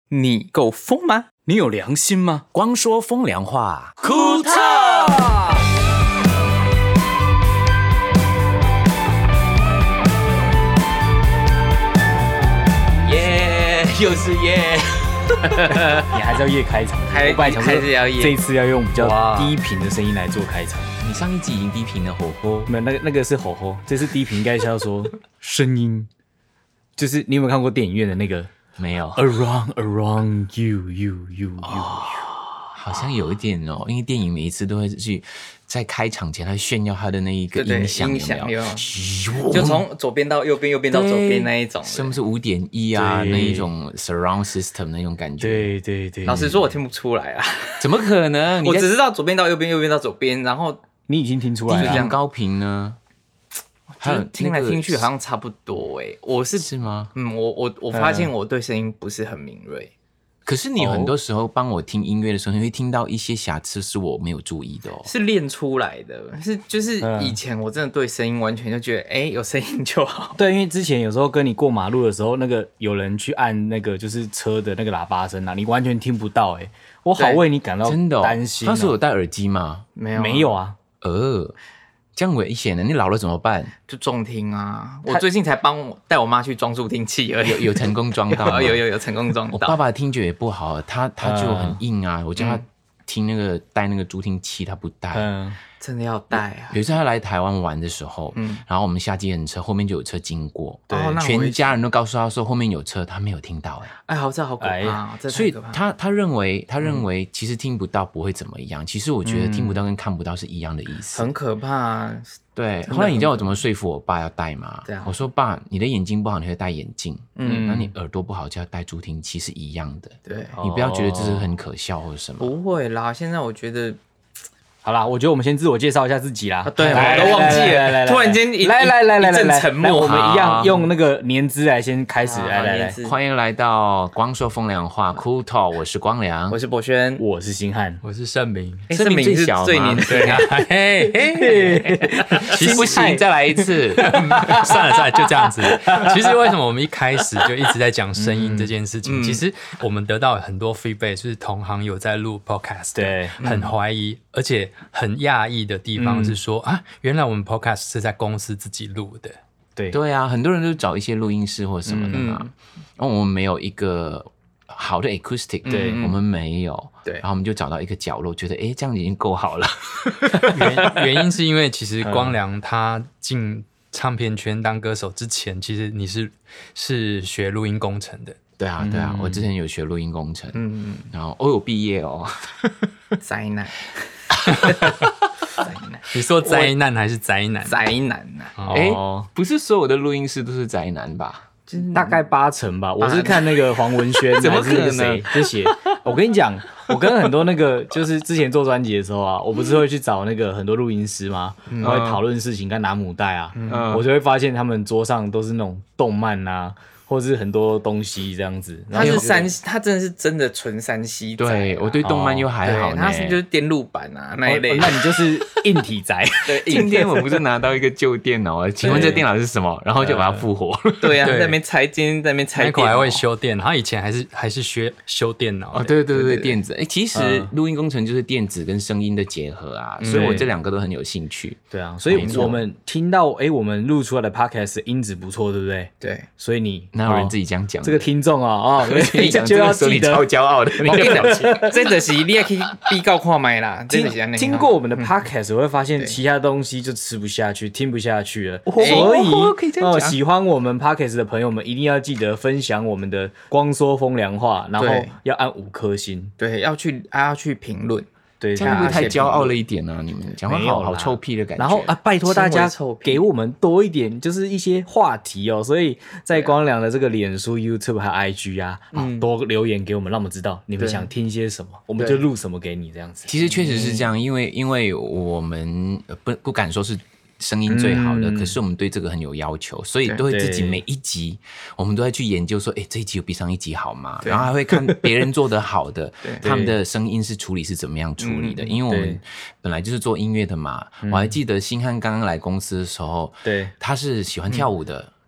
你够疯吗？你有良心吗？ 光说风凉话， 库特。 耶，又是耶！ 你还是要夜开场，我本来想说还是要夜这一次要用比较低频的声音来做开场。 你上一集已经低频了，吼吼。 没有，那个是吼吼，这次低频应该是要说声音，就是你有没有看过电影院的那个？ 没有 Around you， 好像有一点哦，因为电影每一次都会去在开场前，他炫耀他的那一个音响，有没有？ 就从左边到右边，右边到左边那一种， 是不是5.1啊？那一种 surround system 那种感觉？ 对。 老实说，我听不出来啊， 怎么可能？ 我只知道左边到右边，右边到左边，然后你已经听出来了。 低频高频呢？ 还有听来听去好像差不多欸。 是吗？ 我发现我对声音不是很敏锐。 可是你很多时候帮我听音乐的时候，你会听到一些瑕疵是我没有注意的哦。 是练出来的，就是以前我真的对声音完全就觉得，有声音就好。 对，因为之前有时候跟你过马路的时候，那个有人去按那个就是车的那个喇叭声啊，你完全听不到我好为你感到真的担心。 当时有戴耳机吗？ 没有啊。 这样危险的，你老了怎么办？ 就重听啊！我最近才带我妈去装助听器而已， 有成功装到吗？ 有成功装到。 我爸爸的听觉也不好，他就很硬啊，我叫他听戴那个助听器，他不戴。 真的要戴啊！ 有一次他来台湾玩的时候，然后我们下计程车，后面就有车经过， 对， 全家人都告诉他说后面有车，他没有听到这好可怕， 所以他认为其实听不到不会怎么样，其实我觉得听不到跟看不到是一样的意思， 很可怕。 对，后来你叫我怎么说服我爸要戴嘛？ 对啊， 我说爸，你的眼睛不好，你会戴眼镜，那你耳朵不好就要戴助听器是一样的。 对， 你不要觉得这是很可笑或者什么。 不会啦，现在我觉得。 好啦，我觉得我们先自我介绍一下自己啦。 对，我都忘记了。突然间一阵沉默。 我们一样用那个年资来先开始。来， 欢迎来到光说风凉话酷 talk， 我是光良， 我是博轩， 我是星汉， 我是盛明。 盛明是最年轻啊。 其实不行，再来一次。 算了，就这样子。其实为什么我们一开始就一直在讲声音这件事情？其实我们得到很多 feedback，就是同行有在录 podcast， 对，很怀疑，而且很讶异的地方是说原来我们 podcast 是在公司自己录的。 对啊，很多人都找一些录音室或什么的嘛。然后我们没有一个好的 acoustic， 对，我们没有。对，然后我们就找到一个角落，觉得这样已经够好了。 原因是因为其实光良他进唱片圈当歌手之前，其实你是学录音工程的。 对啊，我之前有学录音工程，然后有毕业哦。 灾难。 你说灾难还是宅男？ 宅男不是所有的录音室都是宅男吧？ 大概80%吧。我是看那个黄文轩， 怎么可能谁就写。我跟你讲，我跟很多那个就是之前做专辑的时候啊，我不是会去找那个很多录音师吗？然后会讨论事情，跟拿母带啊，我就会发现他们桌上都是那种动漫啊。或是很多东西这样子， 他是真的纯山西宅。 对，我对动漫又还好呢。 他是就是电路板啊那一类。 那你就是硬体宅。 对，今天我不是拿到一个旧电脑啊？请问这电脑是什么？然后就把它复活。 对啊，在那边拆，今天在那边拆。 Michael 还会修电脑，他以前还是学修电脑。 对，电子。其实录音工程就是电子跟声音的结合啊，所以我这两个都很有兴趣。 对啊，所以我们听到我们录出来的 podcast 音质不错，对不对？ 对， 所以你。 哪有人自己这样讲？ 这个听众就要记得，超骄傲的。 我跟你讲，真的是你也可以比较看麦啦。 经过我们的 podcast， 我会发现其他东西就吃不下去、听不下去了。所以喜欢我们 podcast 的朋友们，一定要记得分享我们的光说风凉话，然后要按5颗星。 对，要去评论。 对， 这样会不会太骄傲了一点呢？你们讲话好臭屁的感觉。 然后拜托大家给我们多一点，就是一些话题哦。所以在光良的这个脸书、YouTube 还有 IG 啊，多留言给我们，让我们知道你们想听些什么，我们就录什么给你这样子。 其实确实是这样，因为我们不敢说是声音最好的，可是我们对这个很有要求，所以都会自己每一集我们都在去研究说这一集有比上一集好吗？然后还会看别人做得好的他们的声音处理是怎么样处理的，因为我们本来就是做音乐的嘛。我还记得星汉刚刚来公司的时候，他是喜欢跳舞的，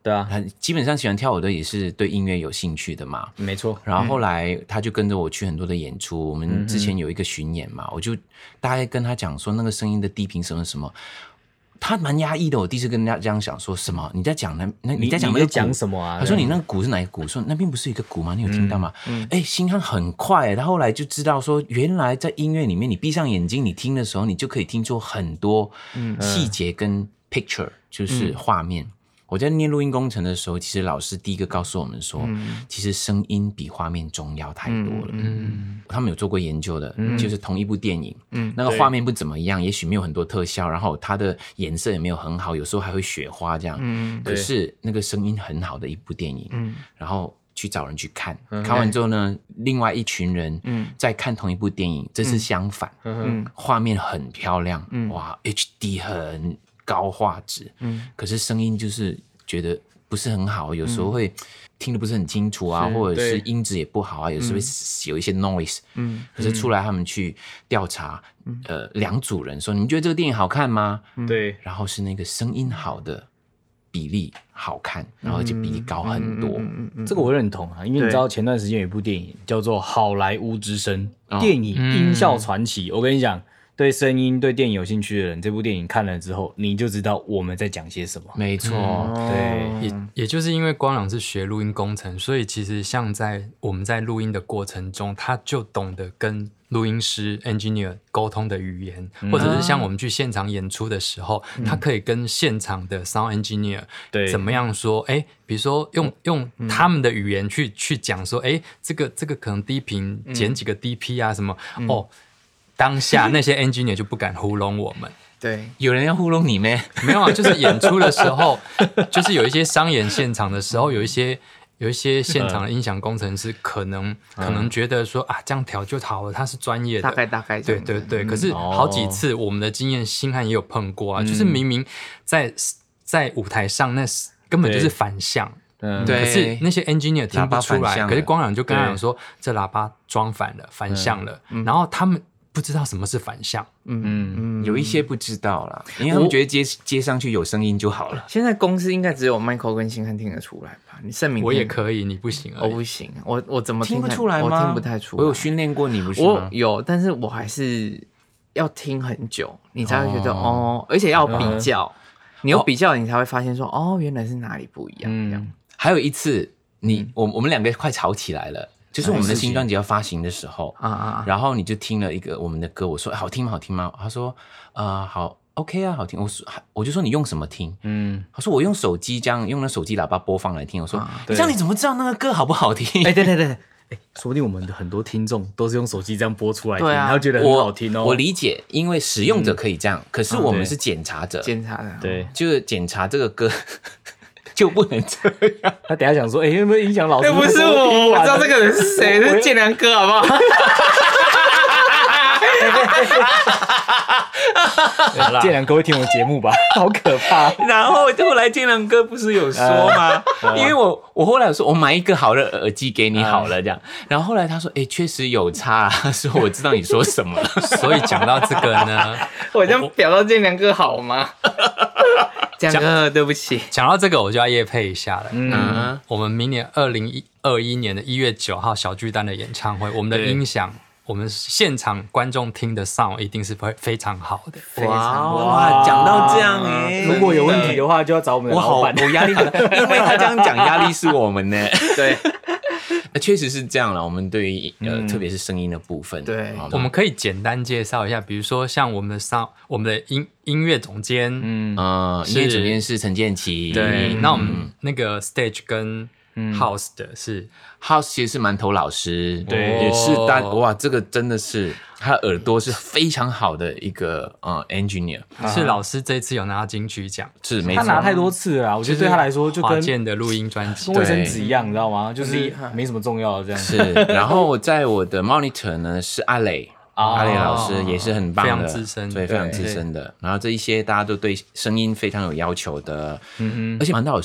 对啊， 基本上喜欢跳舞的也是对音乐有兴趣的嘛， 没错。 然后后来他就跟着我去很多的演出，我们之前有一个巡演嘛，我就大概跟他讲说那个声音的低频什么什么。他蛮压抑的，我第一次跟人家这样讲说什么？你在讲你在讲那个讲什么啊？ 他说你那个鼓是哪个鼓？说那边不是有一个鼓吗？你有听到吗？心跳很快。他后来就知道说，原来在音乐里面，你闭上眼睛，你听的时候，你就可以听出很多细节跟 picture，就是画面。我在念录音工程的时候，其实老师第一个告诉我们说，其实声音比画面重要太多了。他们有做过研究的，就是同一部电影，那个画面不怎么样，也许没有很多特效，然后它的颜色也没有很好，有时候还会雪花这样。可是那个声音很好的一部电影，然后去找人去看，看完之后呢，另外一群人在看同一部电影，这是相反，画面很漂亮，哇 ，HD 很高画质，可是声音就是觉得不是很好，有时候会听得不是很清楚啊，或者是音质也不好啊，有时候会有一些 noise，可是出来他们去调查，两组人说你们觉得这个电影好看吗？ 对， 然后是那个声音好的比例好看，然后就比例高很多， 这个我认同啊，因为你知道前段时间有一部电影叫做《好莱坞之声》，电影音效传奇，我跟你讲。对声音、对电影有兴趣的人，这部电影看了之后，你就知道我们在讲些什么。 没错， 对， 也就是因为光良是学录音工程，所以其实像我们在录音的过程中，他就懂得跟录音师 engineer 沟通的语言，或者是像我们去现场演出的时候，他可以跟现场的 sound engineer 怎么样说？比如说用他们的语言去讲说，这个可能低频减几个 dP 啊什么当下那些 engineer 就不敢糊弄我们。 对， 有人要糊弄你咩？ 没有啊，就是演出的时候，就是有一些商演现场的时候，有一些现场的音响工程师可能觉得说啊，这样调就好了，他是专业的， 大概对。可是好几次我们的经验，星汉也有碰过啊，就是明明在舞台上那根本就是反向。 对， 可是那些 engineer 听不出来，可是光良就跟他讲说，这喇叭装反了，反向了，然后他们不知道什么是反向， 有一些不知道啦，因为他们觉得接上去有声音就好了。 现在公司应该只有 Michael 跟星汉听得出来吧？你盛明我也可以，你不行而已。 我不行，我怎么听不出来吗？ 我听不太出来。 我有训练过你，不是吗？ 我有，但是我还是要听很久，你才会觉得而且要比较，你有比较，你才会发现说原来是哪里不一样。这样。 还有一次，我们两个快吵起来了。就是我们的新专辑要发行的时候然后你就听了一个我们的歌，我说好听吗？好听吗？他说好 OK 啊，好听。我就说你用什么听？他说我用手机这样用那手机喇叭播放来听。我说这样你怎么知道那个歌好不好听？ 对，说不定我们的很多听众都是用手机这样播出来听，然后觉得很好听哦。 我理解，因为使用者可以这样，可是我们是检查者， 对， 就是检查这个歌。就不能这样。 他等一下想说，有没有影响老师？ 不是我知道这个人是谁，是建良哥，好不好？ 建良哥会听我节目吧？好可怕！ 然后后来建良哥不是有说吗？因为我后来有说，我买一个好的耳机给你好了，这样。然后后来他说，确实有差啊，他说我知道你说什么了。 所以讲到这个呢， 我这样表到建良哥好吗？建良哥，对不起。 讲到这个，我就要业配一下了。我们明年2021年的1月9号小巨蛋的演唱会，我们的音响。我们现场观众听的 sound 一定是非常好的。 哇，讲到这样如果有问题的话，就要找我们的老板。 我压力好大，因为他这样讲，压力是我们呢。 对， 确实是这样了。我们对于特别是声音的部分， 对， 我们可以简单介绍一下，比如说像我们的 sound， 我们的音乐总监， 音乐总监是陈建奇。 对，那我们那个 stage 跟House 的是 House， 其实是馒头老师， 对， 也是哇，这个真的是他耳朵是非常好的一个engineer， 是老师这次有拿到金曲奖， 是没错， 他拿太多次了，我觉得对他来说就跟华健的录音专辑跟卫生纸一样，你知道吗？就是没什么重要的这样。 是，然后在我的 monitor 呢是阿磊。阿磊老师也是很棒的， 非常资深， 对，非常资深的。然后这一些大家都对声音非常有要求的，而且馒头老师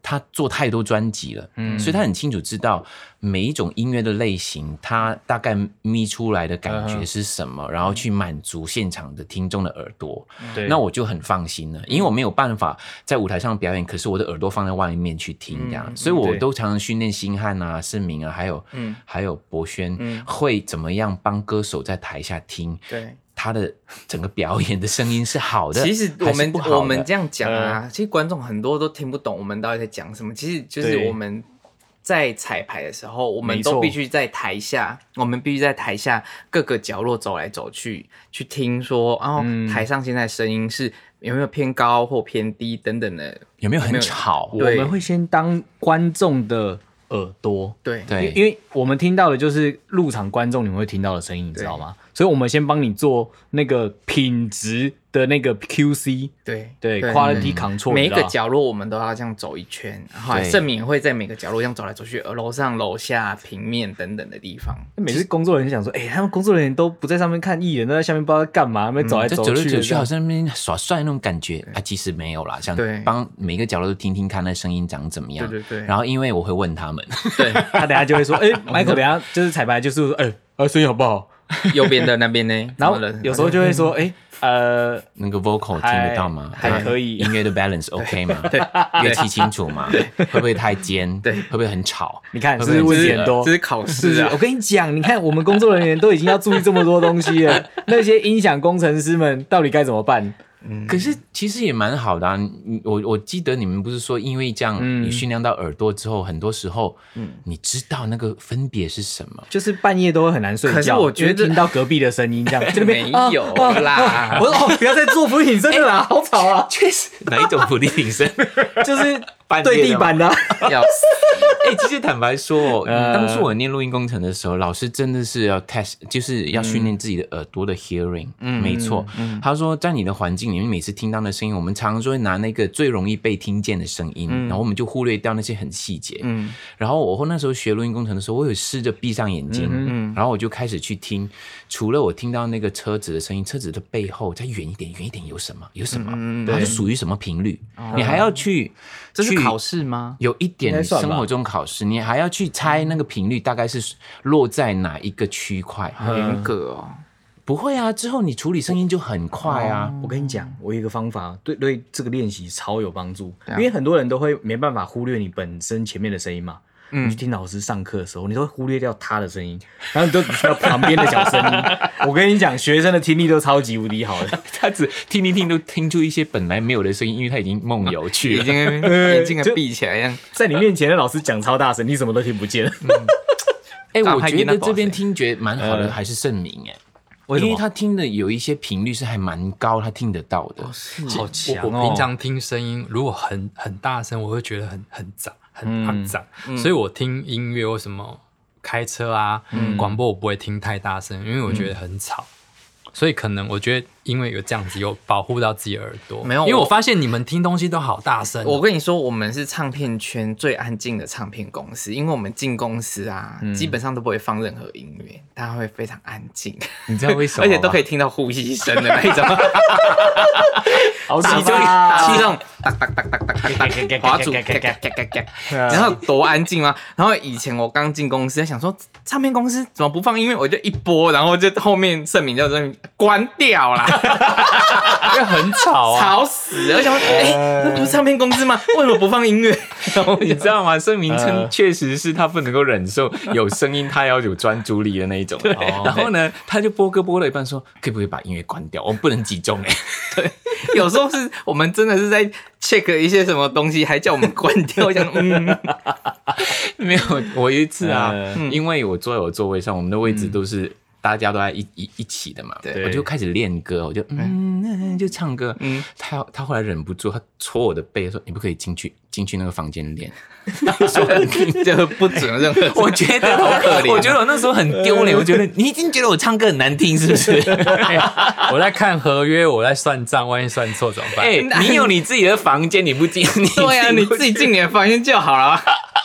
他做太多专辑了，所以他很清楚知道每一种音乐的类型，他大概咪出来的感觉是什么，然后去满足现场的听众的耳朵。那我就很放心了，因为我没有办法在舞台上表演，可是我的耳朵放在外面去听这样，所以我都常常训练星汉啊、盛明啊，还有博轩，会怎么样帮歌手在台下听。对。他的整个表演的声音是好的， 其实我们这样讲啊，其实观众很多都听不懂我们到底在讲什么。其实就是我们在彩排的时候，我们都必须在台下，各个角落走来走去，去听说，台上现在声音是有没有偏高或偏低等等的， 有没有很吵？ 我们会先当观众的耳朵， 对， 因为我们听到的就是入场观众你们会听到的声音，你知道吗？所以我们先帮你做那个品质的那个 QC， 对 quality control， 每一个角落我们都要这样走一圈，盛敏会在每个角落这样走来走去，楼上楼下平面等等的地方。 每次工作人员想说，他们工作人员都不在上面看艺人，都在下面不知道在干嘛，他们走来走去， 好像那边耍帅那种感觉啊，其实没有啦，像帮每个角落都听听看那声音长怎么样。对。然后因为我会问他们， 对他等下就会说，Michael 等下就是彩排就是说，声音好不好？ 右边的那边呢？ 然后有时候就会说， 那个 vocal 听得到吗？ 还可以， 音乐的 balance OK 吗？乐器清楚吗？会不会太尖？会不会很吵？ 你看，是问题很多， 这是考试啊！ 我跟你讲，你看我们工作人员都已经要注意这么多东西了，那些音响工程师们到底该怎么办？ 可是其实也蛮好的啊！我记得你们不是说，因为这样你训练到耳朵之后，很多时候你知道那个分别是什么， 就是半夜都会很难睡觉。可是我觉得听到隔壁的声音这样，这边没有啦。 我说不要再做俯卧撑了啦，好吵啊！ 确实，哪一种俯卧撑？ 就是对地板的。 要死！ 其实坦白说，当初我念录音工程的时候，老师真的是要 test， 就是要训练自己的耳朵的 hearing。没错，他说在你的环境里面，每次听到的声音，我们常常就会拿那个最容易被听见的声音，然后我们就忽略掉那些很细节。然后我那时候学录音工程的时候，我有试着闭上眼睛，然后我就开始去听，除了我听到那个车子的声音，车子的背后再远一点有什么，它是属于什么频率，你还要去。 这是考试吗？ 有一点生活中考试，你还要去猜那个频率大概是落在哪一个区块， 很严格哦。 不会啊，之后你处理声音就很快啊。 我跟你讲，我有一个方法，对这个练习超有帮助，因为很多人都会没办法忽略你本身前面的声音嘛。你去听老师上课的时候，你都会忽略掉他的声音，然后你都只听到旁边的小声音。我跟你讲，学生的听力都超级无敌好的， 他只听一听都听出一些本来没有的声音，因为他已经梦游去了， 已经眼睛闭起来一样， 在你面前的老师讲超大声，你什么都听不见。 我觉得这边听觉蛮好的，还是盛明因为他听的有一些频率是还蛮高，他听得到的。 好强哦！我平常听声音，如果很大声，我会觉得很杂。很肮脏，所以我听音乐或什么开车啊、广播，我不会听太大声，因为我觉得很吵。所以可能我觉得，因为有这样子，有保护到自己耳朵。 没有， 因为我发现你们听东西都好大声。 我跟你说，我们是唱片圈最安静的唱片公司，因为我们进公司啊，基本上都不会放任何音乐，大家会非常安静。 你知道为什么？ 而且都可以听到呼吸声的那一种。 好气这种滑鼠，然后多安静吗？然后以前我刚进公司，想说唱片公司怎么不放音乐，我就一播，然后就后面盛敏就在关掉啦， 因为很吵啊， 吵死！而且这不是唱片公司吗？为什么不放音乐？ 你知道吗？盛明确实是他不能够忍受有声音，他要有专注力的那一种。然后呢，他就播歌播了一半说，可不可以把音乐关掉？我们不能集中对，有时候是我们真的是在 check 一些什么东西，还叫我们关掉。想没有，我有一次啊，因为我坐在我座位上，我们的位置都是大家都在一起的嘛，我就开始练歌，我就就唱歌。他后来忍不住，他戳我的背说：“你不可以进去那个房间练。” 说这不准任何。 我觉得好可怜，我觉得我那时候很丢脸。我觉得你一定觉得我唱歌很难听，是不是？ 我在看合约，我在算账，万一算错怎么办？ 你有你自己的房间，你不进， 对啊，你自己进你的房间就好了。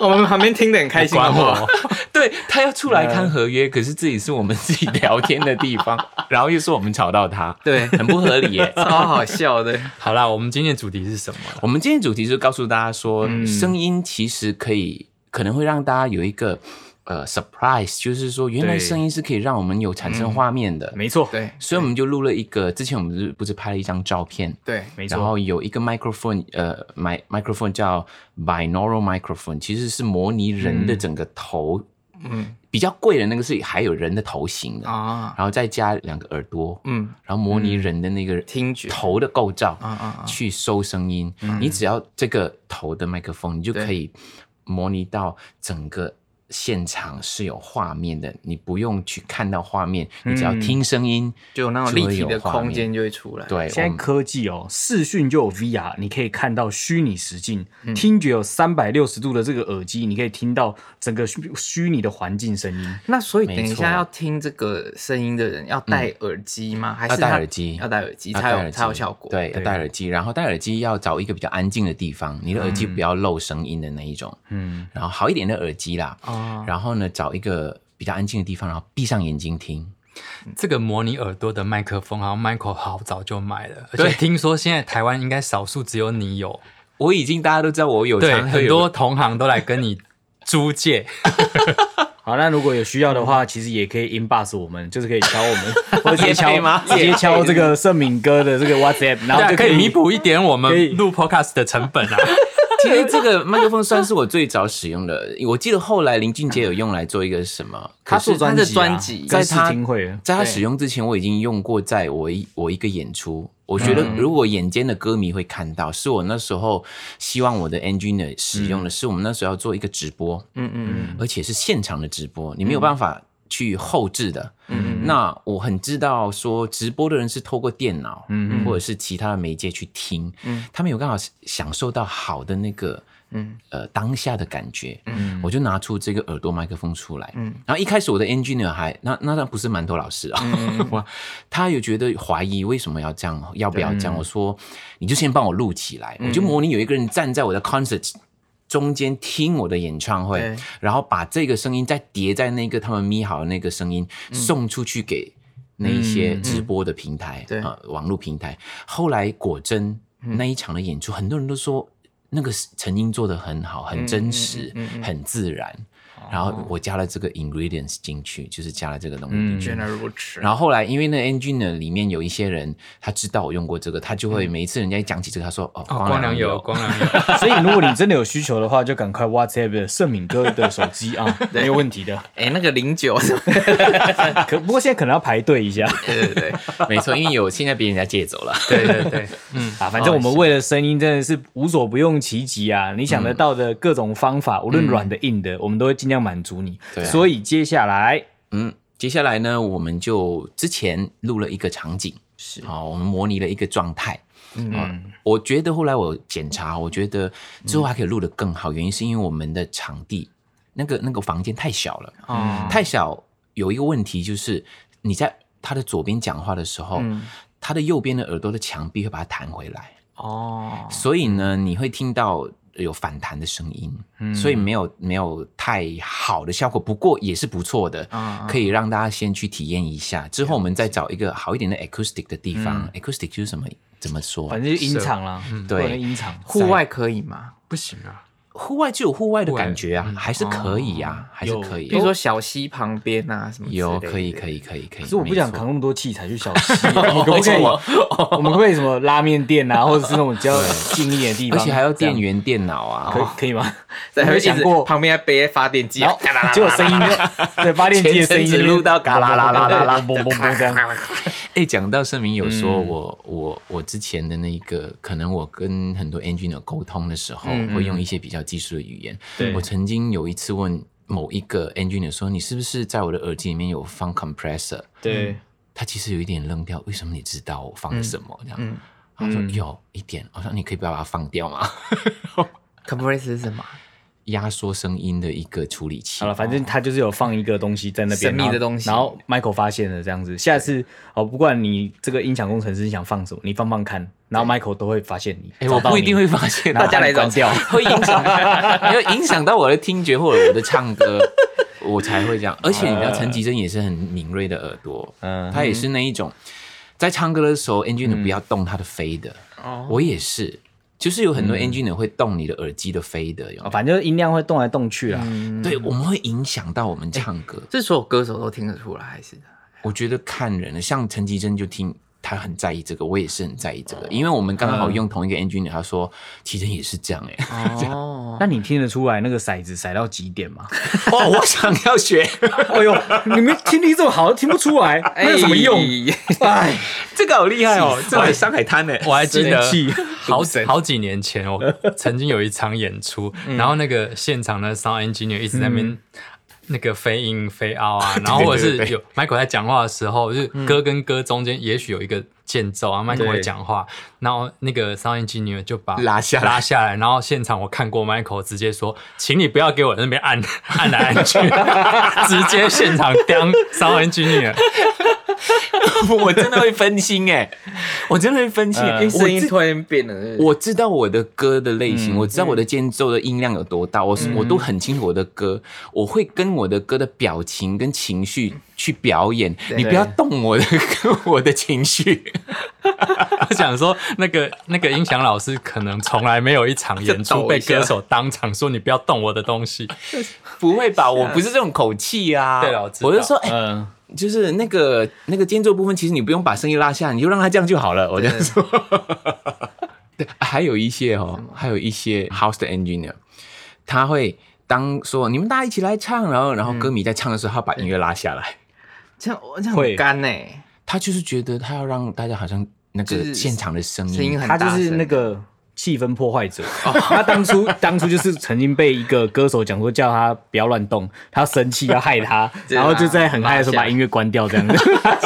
我们旁边听得很开心，好不好？ 对，他要出来看合约，可是这里是我们自己聊天的地方，然后又说我们吵到他， 对， 很不合理耶， 超好笑的。 好啦，我们今天的主题是什么？ 我们今天的主题是告诉大家说，声音其实可能会让大家有一个surprise， 就是说原来声音是可以让我们有产生画面的， 没错， 对， 所以我们就录了一个，之前我们不是拍了一张照片， 对， 没错， 然后有一个 microphone， microphone 叫 binaural microphone， 其实是模拟人的整个头，比较贵的那个是还有人的头型的然后再加2个耳朵，然后模拟人的那个听觉头的构造，去收声音，你只要这个头的麦克风，你就可以模拟到整个现场是有画面的，你不用去看到画面，你只要听声音， 就有那种立体的空间就会出来。 对， 现在科技视讯就有 VR， 你可以看到虚拟实境，听觉有360度的这个耳机，你可以听到整个虚拟的环境声音。 那所以等一下要听这个声音的人要戴耳机吗？还是要戴耳机？ 要戴耳机才有效果。 对，要戴耳机，然后戴耳机要找一个比较安静的地方，你的耳机不要漏声音的那一种，然后好一点的耳机啦。然后呢，找一个比较安静的地方，然后闭上眼睛听。 这个模拟耳朵的麦克风，好像 Michael 好早就买了，而且听说现在台湾应该少数只有你有。 我已经大家都知道我有， 对，很多同行都来跟你租借。 好，那如果有需要的话，其实也可以 inbox 我们，就是可以敲我们，或者直接敲这个盛敏哥的这个 WhatsApp， 然后就可以弥补一点我们录 podcast 的成本啊。 其实这个麦克风算是我最早使用的，我记得后来林俊杰有用来做一个什么， 他做专辑， 在他使用之前，我已经用过，在我一个演出。我觉得如果眼尖的歌迷会看到，是我那时候希望我的 engineer 使用的，是我们那时候要做一个直播，而且是现场的直播，你没有办法去后置的。那我很知道说直播的人是透过电脑或者是其他的媒介去听，他们有刚好享受到好的那个当下的感觉，我就拿出这个耳朵麦克风出来，然后一开始我的 engineer 那不是馒头老师啊，他有觉得怀疑为什么要这样，要不要这样？我说你就先帮我录起来，我就模拟有一个人站在我的 concert中间听我的演唱会，然后把这个声音再叠在那个他们咪好的那个声音送出去给那一些直播的平台，网络平台。后来果真那一场的演出，很多人都说那个成音做得很好，很真实，很自然。然后我加了这个 ingredients 进去，就是加了这个东西进去。 原来如此。 然后后来因为那 engineer 里面有一些人，他知道我用过这个，他就会每一次人家一讲起这个，他说光良有。 所以如果你真的有需求的话，就赶快 WhatsApp 盛敏哥的手机啊，没有问题的。 那个09 不过现在可能要排队一下。 对， 没错，因为现在被人家借走了。 对， 反正我们为了声音真的是无所不用其极啊！你想得到的各种方法，无论软的硬的，我们都会尽量满足你。所以接下来呢，我们就之前录了一个场景，我们模拟了一个状态。我觉得后来我检查，我觉得之后还可以录得更好，原因是因为我们的场地那个房间太小了，太小有一个问题就是你在他的左边讲话的时候，他的右边的耳朵的墙壁会把它弹回来，所以呢你会听到有反弹的声音，所以没有太好的效果，不过也是不错的，可以让大家先去体验一下，之后我们再找一个好一点的 acoustic 的地方。acoustic 就是什么？怎么说？ 反正就是音场啦， 对， 音场。 户外可以吗？ 不行啊。 户外就有户外的感觉啊，还是可以啊，还是可以。 比如说小溪旁边啊什么之类的。 有，可以。可是我不想扛那么多器材去小溪，我们可不可以什么拉面店啊，或者是那种比较近一点的地方， 而且还要电源电脑啊， 可以吗？ 有没有想过旁边还背发电机， 结果声音对发电机的声音只录到嘎啦啦啦啦啦， 嘣嘣嘣这样。 讲到盛明有说我之前的那个，可能我跟很多 engineer 沟通的时候，会用一些比较技术的语言。我曾经有一次问某一个 engineer 说，你是不是在我的耳机里面有放 compressor？ 对，他其实有一点愣掉，为什么你知道我放了什么？这样，他说有一点，我说你可以不要把它放掉吗？ compressor 是什么？ 压缩声音的一个处理器。 好了，反正他就是有放一个东西在那边， 神秘的东西， 然后 Michael 发现了这样子。下次不管你这个音响工程师想放什么，你放放看，然后 Michael 都会发现你。 我不一定会发现， 大家来关掉， 会影响到我的听觉或者我的唱歌。我才会这样，而且你知道陈绮贞也是很敏锐的耳朵，她也是那一种，在唱歌的时候 engineer 不要动她的fader，我也是，就是有很多 engineer 会动你的耳机的fader， 反正音量会动来动去啊， 对，我们会影响到我们唱歌， 这所有歌手都听得出来还是？ 我觉得看人了，像陈绮贞就听。他很在意这个，我也是很在意这个，因为我们刚好用同一个 engineer， 他说其实也是这样那你听得出来那个骰子骰到几点吗？ 我想要学。 哎呦，你们听力这么好，听不出来，那有什么用？ 哎，这个好厉害哦，这个上海滩呢， 我还记得好几年前，我曾经有一场演出，然后那个现场的 sound engineer 一直在那边。那个飞音飞out啊，然后或者是有 Michael 在讲话的时候，就是歌跟歌中间也许有一个间奏啊，Michael 会讲话，然后那个 sound engineer 就把拉下来， 然后现场我看过 Michael 直接说，请你不要给我那边按来按去，直接现场刁 sound engineer。 我真的会分心我真的会分心声音突然变了。 我知道我的歌的类型，我知道我的间奏的音量有多大，我都很清楚我的歌，我会跟我的歌的表情跟情绪去表演。你不要动我的歌，我的情绪。 我想说，那个音响老师可能从来没有一场演出被歌手当场说你不要动我的东西。 不会吧？我不是这种口气啊。 对了，我就说，就是那个间奏部分，其实你不用把声音拉下，你就让它这样就好了。我这样说。对，还有一些house 的 engineer， 他会当说你们大家一起来唱，然后歌迷在唱的时候，他把音乐拉下来， 这样很干他就是觉得他要让大家好像那个现场的声音他就是那个气氛破坏者。他当初就是曾经被一个歌手讲说叫他不要乱动，他生气要害他，然后就在很嗨的时候把音乐关掉这样子。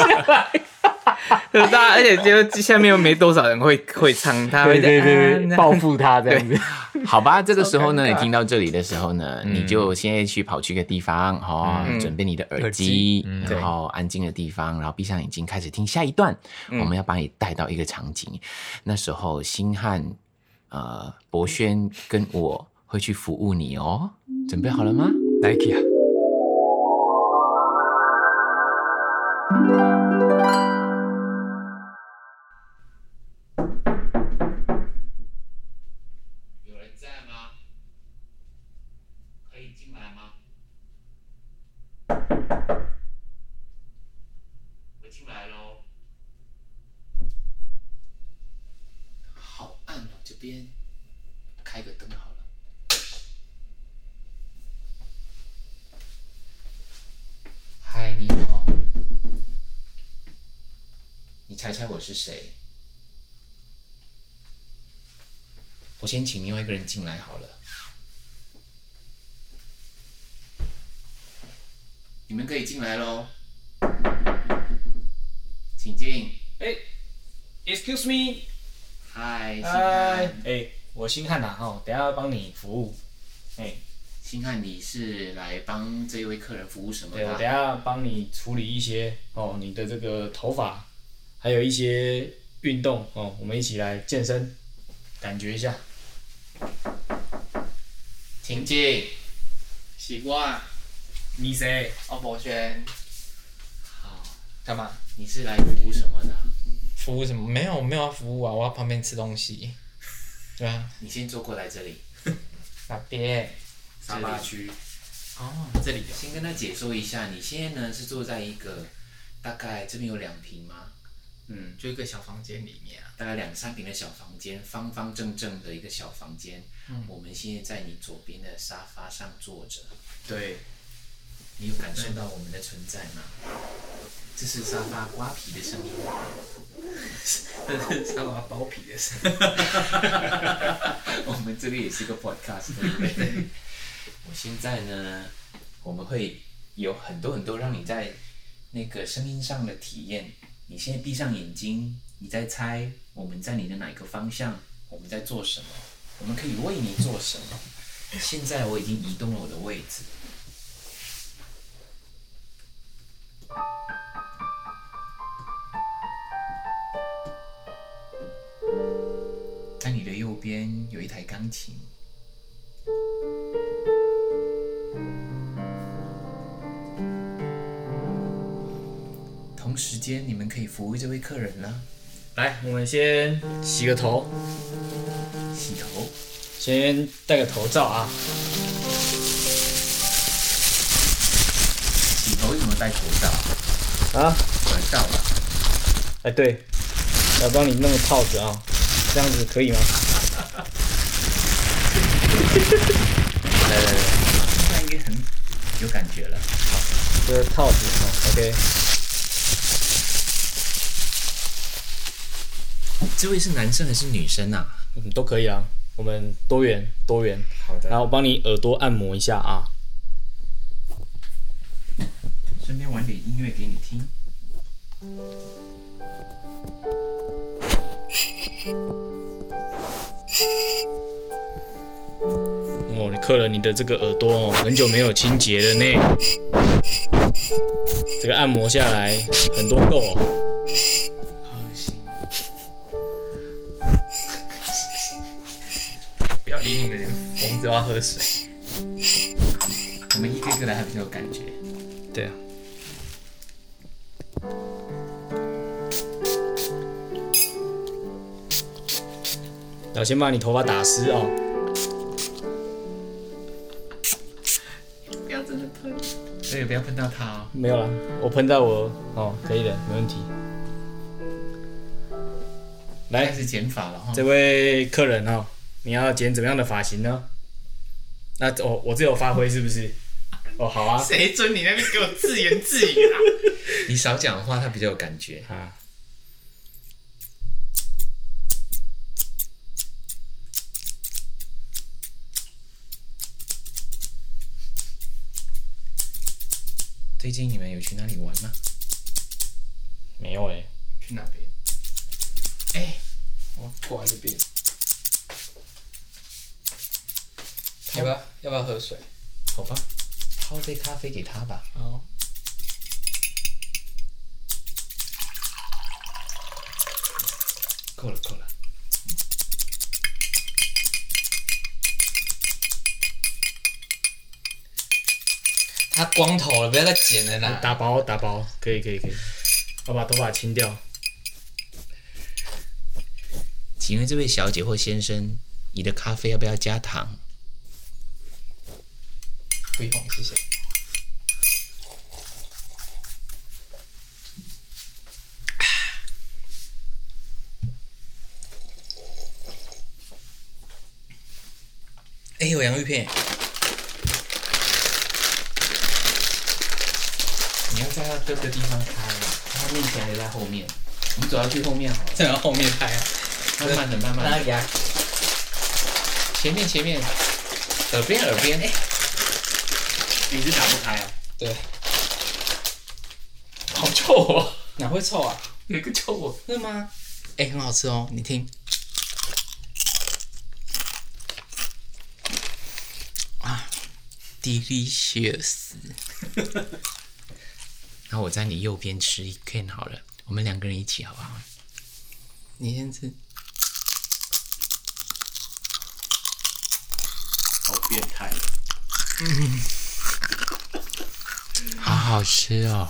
而且就下面又没多少人会唱，他会对报复他这样子。 好吧，这个时候呢，你听到这里的时候呢，你就现在去跑去一个地方，准备你的耳机，然后安静的地方，然后闭上眼睛开始听下一段。我们要把你带到一个场景，那时候星汉、博轩跟我会去服务你哦，准备好了吗？ 来去啊！ 开个灯好了。嗨，你好。你猜猜我是谁？我先请另外一个人进来好了。你们可以进来咯。请进。 Excuse me。 嗨， 我星汉啊，等一下帮你服务。 星汉，你是来帮这一位客人服务什么的？ 对，我等一下帮你处理一些你的这个头发，还有一些运动我们一起来健身，感觉一下。 请进。 习惯。 你谁？ 博轩。 好。 干嘛？ 你是来服务什么的？ 服务什么？没有要服务啊，我要旁边吃东西。对啊。 你先坐过来这里。 哪边？ 沙发区。 这里。 先跟他解说一下，你现在呢是坐在一个大概这边有2坪吗？ 就一个小房间里面啊， 大概2-3坪的小房间，方方正正的一个小房间。我们现在在你左边的沙发上坐着。 对。 你有感受到我们的存在吗？这是沙发刮皮的声音。 这是沙发剥皮的声音。 我们这个也是个 podcast， 对不对？我现在呢，我们会有很多让你在那个声音上的体验。你现在闭上眼睛，你在猜我们在你的哪个方向，我们在做什么，我们可以为你做什么。 现在我已经移动了我的位置。在你的右边有一台钢琴。同时间，你们可以服务这位客人了。 来，我们先洗个头， 洗头， 先戴个头罩啊。 洗头为什么戴头罩？ 啊？ 耳罩吧。 哎，对，要帮你弄个套子啊，这样子可以吗？来， 现在应该很有感觉了。好， 这个套子哦 ，OK。 这位是男生还是女生啊？ 都可以啊，我们多元。 好的。 然后我帮你耳朵按摩一下啊。 顺便玩点音乐给你听。 哦，你客人，你的这个耳朵哦，很久没有清洁了呢。这个按摩下来很多垢哦。 不要理你们，疯子要喝水。我们一个个来还比较有感觉。 对啊。我先把你头发打湿哦。 不要真的喷。对，不要喷到他哦。 没有啦，我喷到我哦，可以的，没问题。来， 开始剪发了哈。 这位客人哦，你要剪怎么样的发型呢？那我自由发挥是不是？哦，好啊。 谁准你那边给我自言自语啊？你少讲话，他比较有感觉啊。最近你们有去哪里玩吗？ 没有哎。 去哪边？哎，我过来这边。 要不要喝水？ 好吧，泡杯咖啡给他吧。 好。 够了。 他光头了，不要再剪了啦。 打薄，可以。我把头发清掉。 请问这位小姐或先生，你的咖啡要不要加糖？ 不用，谢谢。哎，有洋芋片。 你要在他各个地方开，他面前还在后面。我们走到最后面好了。 再往后面开啊。 慢慢的。 哪里啊？ 前面，耳边，哎， 你是打不开啊？ 对。 好臭哦！ 哪会臭啊？ 有一个臭哦。 是吗？哎，很好吃哦，你听。啊 ，delicious。 然后我在你右边吃一片好了，我们2个人一起好不好？ 你先吃。 好变态。 好好吃哦。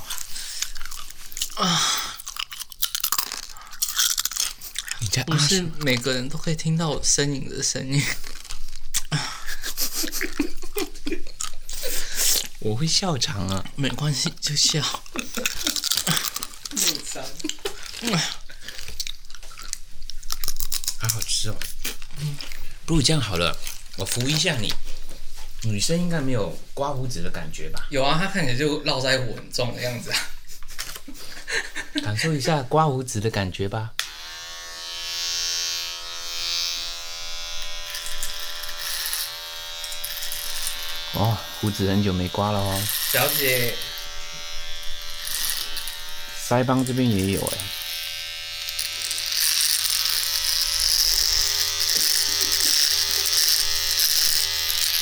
你在不是每个人都可以听到我呻吟的声音。 我会笑场啊。 没关系，就笑。 好好吃哦。不如这样好了，我扶一下你。女生应该没有刮胡子的感觉吧？ 有啊，她看起来就络腮胡很重的样子啊。 感受一下刮胡子的感觉吧。哦，胡子很久没刮了哦。 小姐， 腮帮这边也有哎。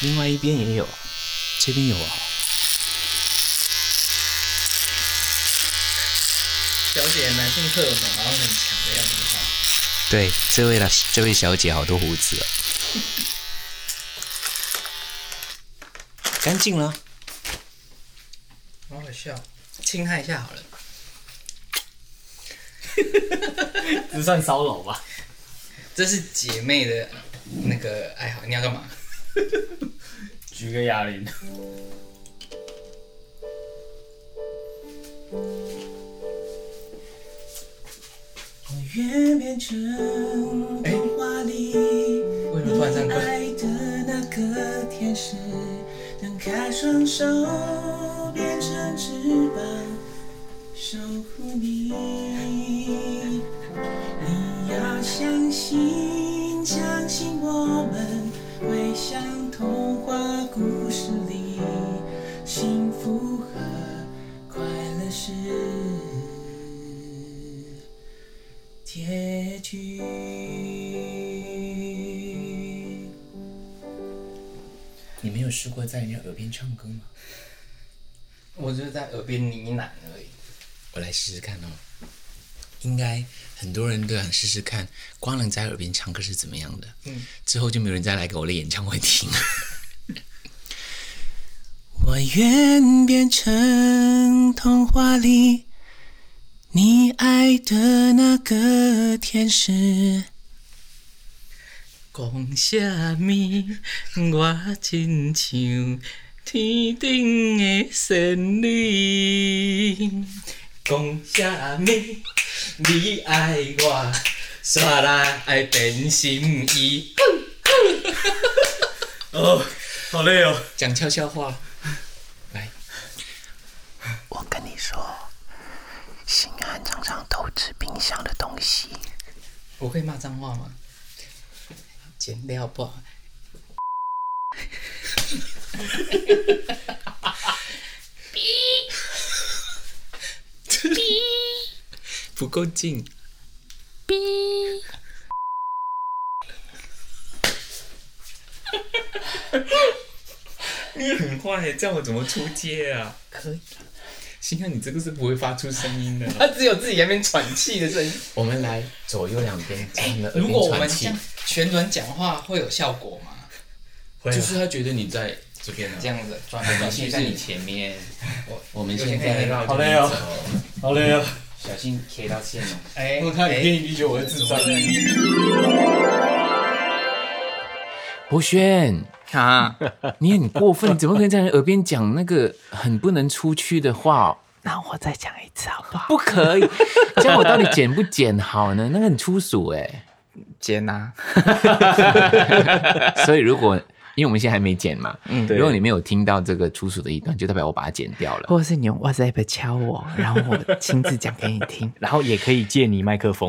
另外一边也有，这边有啊。 小姐男性荷尔蒙好像很强的样子。 对，这位小姐好多胡子哦。干净了。 好好笑，侵害一下好了。 这算骚扰吧？ 这是姐妹的那个爱好，你要干嘛？ 举个哑铃。 我愿变成童话里你爱的那个天使，张开双手变成翅膀守护你。你要相信我们会像童话故事里，幸福和快乐是结局。 你没有试过在人家耳边唱歌吗？ 我就是在耳边呢喃而已。 我来试试看哦。应该很多人都想试试看，光能在耳边唱歌是怎么样的。之后就没有人再来给我的演唱会听。 我愿变成童话里你爱的那个天使。 讲啥物？我亲像天顶的仙女。讲啥物？你爱我，煞来爱变心意。 哦，好累哦。 讲悄悄话。来， 我跟你说，星汉常常偷吃冰箱的东西。 我可以骂脏话吗？剪掉不好。 不够近。你很坏，这样我怎么出街啊？ 可以。 星汉，你这个是不会发出声音的。 他只有自己那边喘气的声音。 我们来左右两边， 如果我们这样旋转讲话会有效果吗？ 会、啊。就是他觉得你在这边、啊、 这样子转， 我们现在在你前面。我们现在绕好累哦，好累哦， 小心 K 到线哦。 哎， 如果他影片一觉得我会智障。 博轩啊，你很过分，怎么可能在人耳边讲那个很不能出去的话？ 那我再讲一次好不好？ 不可以，这样我到底剪不剪好呢？那个很粗俗哎， 剪啊。 所以如果因为我们现在还没剪嘛， 对， 如果你没有听到这个粗俗的一段，就代表我把它剪掉了， 或者是你用 WhatsApp 敲我，然后我亲自讲给你听， 然后也可以借你麦克风。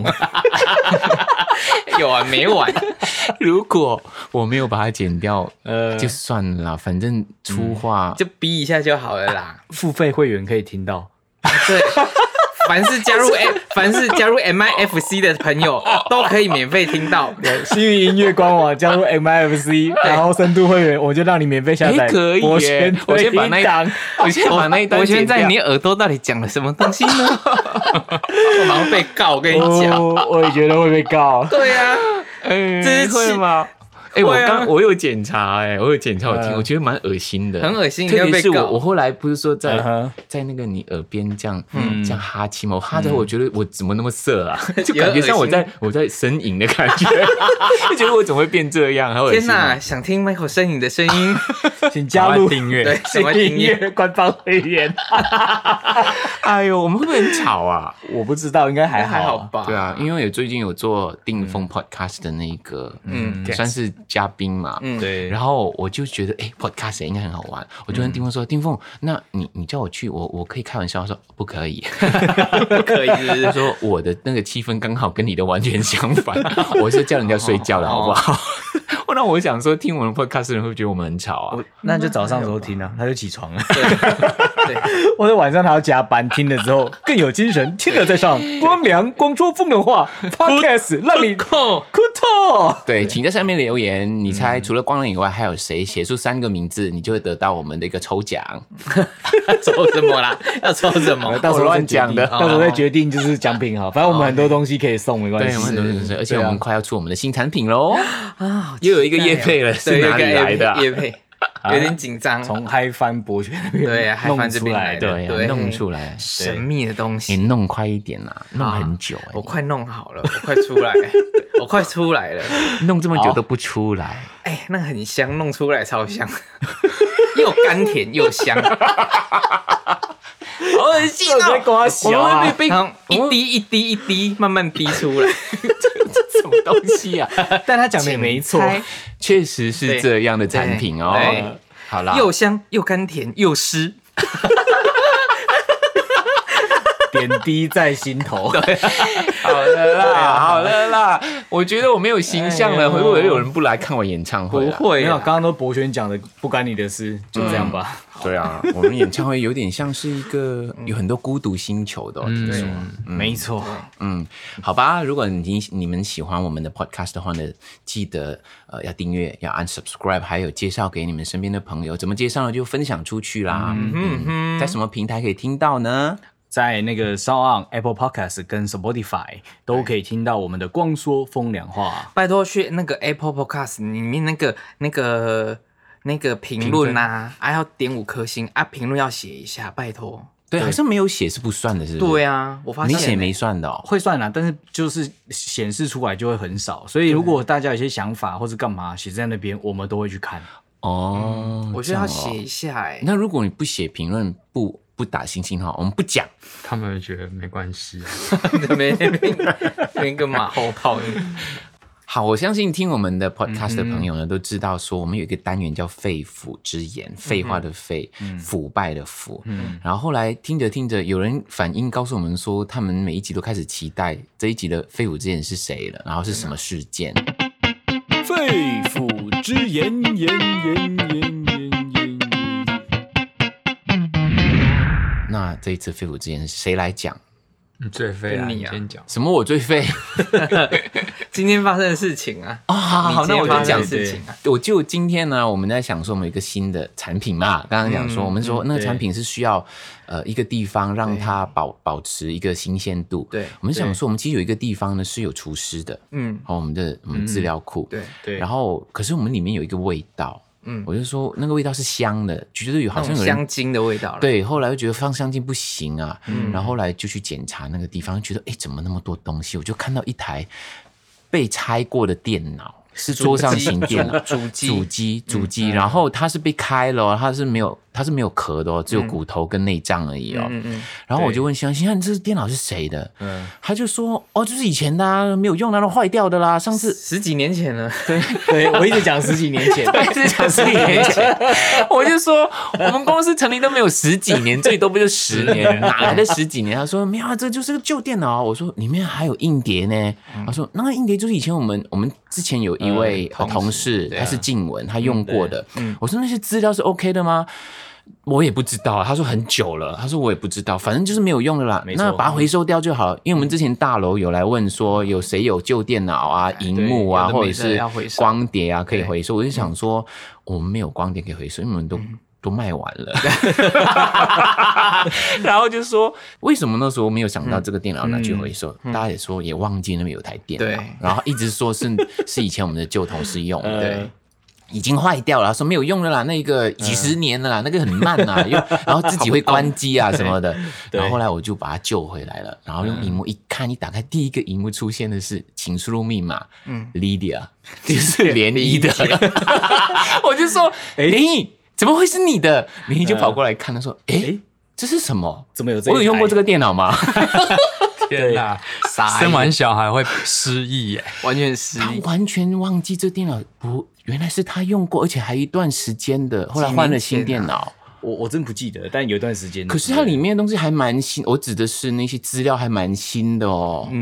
有完没完？ 如果我没有把它剪掉，就算了啦，反正粗话、 就逼一下就好了啦。 付费会员可以听到。 对。凡是加入 MIFC 的朋友都可以免费听到。 幸运音乐官网加入 MIFC， 然后深度会员，我就让你免费下载。 可以耶！我先把那一段我先在你耳朵到底讲了什么东西呢？我马上被告，我跟你讲， 我也觉得会被告。 对啊， 这会吗？我有检查我有检查我听，我觉得蛮恶心的， 很恶心。 特别是我后来不是说在那个你耳边这样哈气嘛，我哈着我觉得我怎么那么色啊，就感觉像我在呻吟的感觉，就觉得我怎么会变这样？ 天哪！想听 Michael 呻吟的声音， 请加入订阅， 对，什么订阅官方会员？ 哎呦，我们会不会很吵啊？ 我不知道，应该还好吧？ 对啊，因为最近有做定风 podcast 的那个，算是嘉宾嘛， 对， 然后我就觉得podcast 应该很好玩，我就跟丁峰说，丁峰，那你叫我去，我可以开玩笑，他说不可以， 不可以， 他说我的那个气氛刚好跟你的完全相反，我是叫人家睡觉的好不好？ 那我想说，听我们 podcast 的人会觉得我们很吵啊。 那就早上的时候听啊，他就起床了。 对， 或者晚上他要加班，听了之后更有精神，听了再上光良光说风凉话 podcast， 让你酷透。 对，请在下面留言，你猜除了光良以外还有谁？写出3个名字，你就会得到我们的一个抽奖。 抽什么啦？要抽什么？ 到时候乱讲的， 到时候再决定就是奖品哈。反正我们很多东西可以送，没关系。 对，很多东西，而且我们快要出我们的新产品喽！啊，又有一个业配了，是哪里来的？ 业配有点紧张， 从嗨翻博学那边对嗨翻这边来的， 对，弄出来神秘的东西。 你弄快一点啦，弄很久我快弄好了，我快出来，我快出来了， 弄这么久都不出来。 哎，那很香，弄出来超香，又甘甜又香。好恶心哦！ 在刮小啊， 一滴一滴一滴慢慢滴出来， 这什么东西啊？ 但他讲的也没错， 确实是这样的产品哦。好啦， 又香又甘甜又湿， 点滴在心头。 对，好了啦，好了啦，我觉得我没有形象了，会不会有人不来看我演唱会？ 不会， 没有，刚刚都博轩讲的，不干你的事，就这样吧。 对啊，我们演唱会有点像是一个有很多孤独星球的，听说。 没错。 好吧，如果你们喜欢我们的 podcast 的话呢，记得要订阅，要按 subscribe， 还有介绍给你们身边的朋友。怎么介绍呢？就分享出去啦。在什么平台可以听到呢？ 在那个 SoundOn、Apple Podcast 跟 Spotify 都可以听到我们的光说风凉话。 拜托去那个 Apple Podcast 里面那个评论啊，要点5颗星啊，评论要写一下，拜托。 对，好像没有写是不算的，是不是？ 对啊，我发现没写没算的哦， 会算啦，但是就是显示出来就会很少，所以如果大家有些想法或是干嘛写在那边，我们都会去看。 哦， 我觉得要写一下哎。 那如果你不写评论，不打星星哈，我们不讲， 他们会觉得没关系啊， 没个马后炮。 好，我相信听我们的 podcast 的朋友呢，都知道说我们有一个单元叫肺腑之言，废话的废，腐败的腐。然后后来听着听着，有人反映告诉我们说，他们每一集都开始期待这一集的肺腑之言是谁了，然后是什么事件。 肺腑之言， 那这一次肺腑之言是谁来讲？ 你最废啊！ 你啊， 先讲什么？我最废？ 今天发生的事情啊！ 好，那我就讲事情啊。 我就今天呢，我们在想说，我们有一个新的产品嘛。刚刚讲说，我们说那个产品是需要一个地方让它保持一个新鲜度。 对， 我们想说，我们其实有一个地方呢是有厨师的，好，我们资料库， 对。 然后，可是我们里面有一个味道。我就说那个味道是香的，觉得好像有香精的味道了。 对，后来又觉得放香精不行啊，然后后来就去检查那个地方，觉得怎么那么多东西？我就看到一台被拆过的电脑，是桌上型电脑，主机，然后它是被开了，它是没有壳的哦，只有骨头跟内脏而已哦。然后我就问星汉，这电脑是谁的？他就说就是以前的啊，没有用，都坏掉的啦。上次 10几年前了。 对，我一直讲10几年前， 我就说我们公司成立都没有10几年，最多不就10年，哪来的10几年？他说没有啊，这就是个旧电脑。我说里面还有硬碟呢。他说那个硬碟就是以前我们之前有一位同事，他是静文，他用过的。我说那些资料是 OK 的吗？我也不知道，他说很久了，他说我也不知道，反正就是没有用的啦，那把它回收掉就好了。因为我们之前大楼有来问说，有谁有旧电脑啊、萤幕啊，或者是光碟啊可以回收，我就想说我们没有光碟可以回收，因为我们都卖完了。然后就说为什么那时候没有想到这个电脑拿去回收？大家也说也忘记那边有台电脑，然后一直说是以前我们的旧同事用的。对，已经坏掉了，说没有用了啦，那个几十年了啦，那个很慢啊，然后自己会关机啊什么的。然后后来我就把它救回来了，然后用萤幕一看，一打开第一个萤幕出现的是请输入密码，Lydia， 就是联谊的。我就说联谊怎么会是你的？联谊就跑过来看，他说这是什么？ 怎么有这？ 我有用过这个电脑吗？ 天哪！生完小孩会失忆耶， 完全失忆， 他完全忘记这电脑原来是他用过，而且还一段时间的，后来换了新电脑。 我真不记得，但有一段时间。 可是它里面的东西还蛮新，我指的是那些资料还蛮新的哦。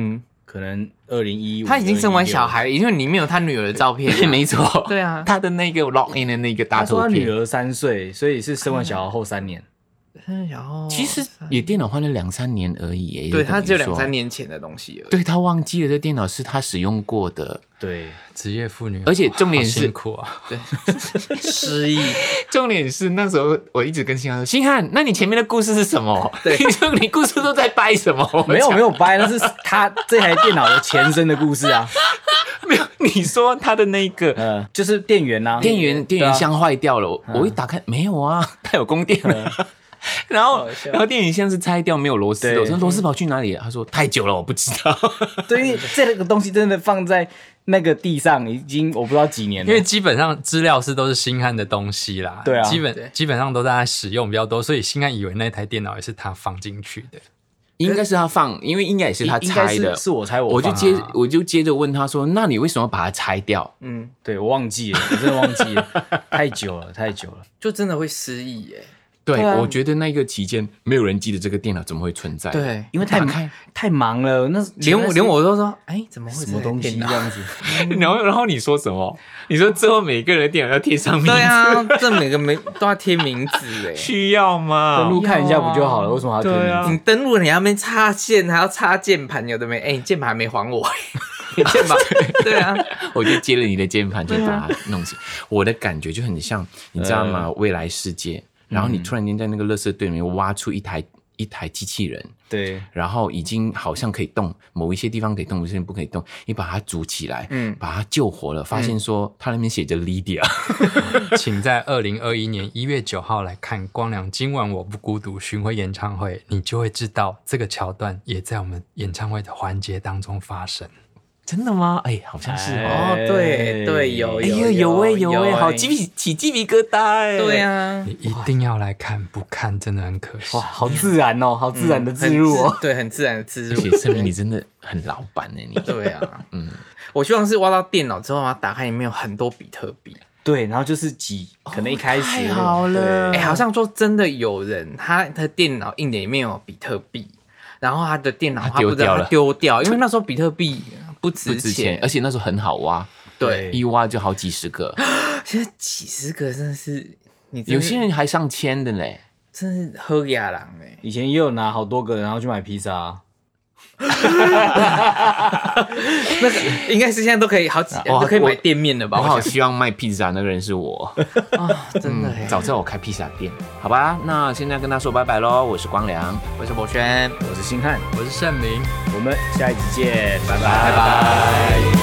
可能2015， 他已经生完小孩，因为里面有他女儿的照片。 没错， 对啊， 他的那个 login 的那个大头片。 他说他女儿3岁，所以是生完小孩后3年。 然后其实也电脑换了2-3年而已， 对，他只有2-3年前的东西而已。 对，他忘记了这电脑是他使用过的。 对， 职业妇女， 而且重点是辛苦啊， 对，失忆。 重点是那时候我一直跟星汉说：“星汉，那你前面的故事是什么？对，你故事都在掰什么？” 没有掰，那是他这台电脑的前身的故事啊。 没有，你说他的那个就是电源啊， 电源箱坏掉了，我一打开没有啊，它有供电了。然后电源箱是拆掉没有螺丝的，我说螺丝跑去哪里了？他说太久了，我不知道。 对，因为这个东西真的放在那个地上已经我不知道几年了。 因为基本上资料都是星汉的东西啦， 对啊， 基本上都在他使用比较多，所以星汉以为那台电脑也是他放进去的。 应该是他放，因为应该也是他拆的， 是我拆我放。 我就接着问他说：“那你为什么把它拆掉？” 对我忘记了，我真的忘记了，太久了， 就真的会失忆耶。 对，我觉得那个期间没有人记得这个电脑怎么会存在。 对， 因为太忙了，那连我都说，哎，怎么会什么东西这样子？ 然后你说什么？你说最后每个人的电脑要贴上名字？ 对啊，这每个都要贴名字哎， 需要吗？ 登录看一下不就好了？为什么要贴名字？ 你登录你要没插线，还要插键盘，有的没？哎，你键盘还没还我，你键盘对啊， 我就接了你的键盘，就把它弄起。我的感觉就很像，你知道吗？未来世界。然后你突然间在那个垃圾堆里面挖出一台机器人， 对， 然后已经好像可以动，某一些地方可以动，某些地方不可以动，你把它组起来，把它救活了，发现说它那边写着 Lydia， 请在2021年1月9号来看光良今晚我不孤独巡回演唱会，你就会知道这个桥段也在我们演唱会的环节当中发生。 真的吗？哎，好像是哦，对，有好起鸡皮疙瘩哎！ 对啊， 你一定要来看，不看真的很可惜。 哇，好自然哦，好自然的置入哦， 对，很自然的置入。 而且证明你真的很老板哎，你。 对啊，我希望是挖到电脑之后，然后打开里面有很多比特币。 对，然后就是可能一开始太好了， 哎，好像说真的有人他的电脑硬点里面有比特币，然后他的电脑他不知道他丢掉，因为那时候比特币不值钱， 而且那时候很好挖， 对， 一挖就好几十个， 现在几十个真的是， 有些人还上千的嘞， 真是喝哑狼哎！ 以前也有拿好多个，然后去买披萨， 那个应该是现在都可以都可以买店面了吧？ 我好希望卖披萨那个人是我啊，真的， 早知道我开披萨店，好吧？那现在跟他说拜拜咯，我是光良， 我是博轩， 我是星汉， 我是盛明， 我们下一集见，拜拜。 拜拜。